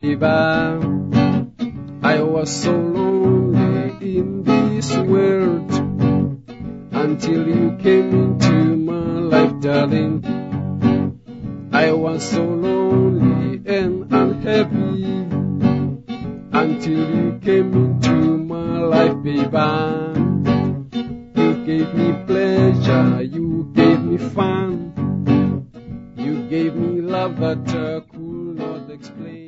I was so lonely in this world until you came into my life, darling. I was so lonely and unhappy until you came into my life, baby. You gave me pleasure, you gave me fun, you gave me love that I could not explain.